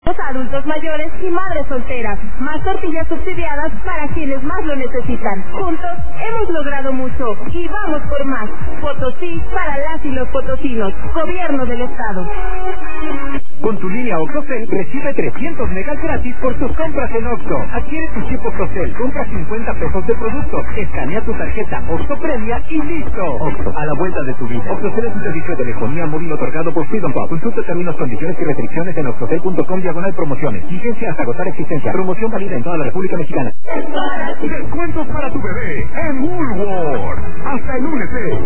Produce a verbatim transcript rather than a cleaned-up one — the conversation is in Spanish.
adultos mayores y madres solteras. Más tortillas subsidiadas para quienes más lo necesitan. Juntos hemos logrado mucho y vamos por más. Potosí para las y los potosinos. Gobierno del Estado. Con tu línea OxoCell recibe trescientos megas gratis por tus compras en Oxxo. Adquiere tu chip OxoCell, compra cincuenta pesos de productos, escanea tu tarjeta Oxxo Premia y listo. Oxxo, a la vuelta de tu vida. OxoCell es un servicio de telefonía móvil otorgado por Freedom Pop. Consulta términos, condiciones y restricciones en oxocell punto com diagonal promociones. Vigencia hasta agotar existencia. Promoción válida en toda la República Mexicana. Descuentos para tu bebé en Woolworth. Hasta el lunes.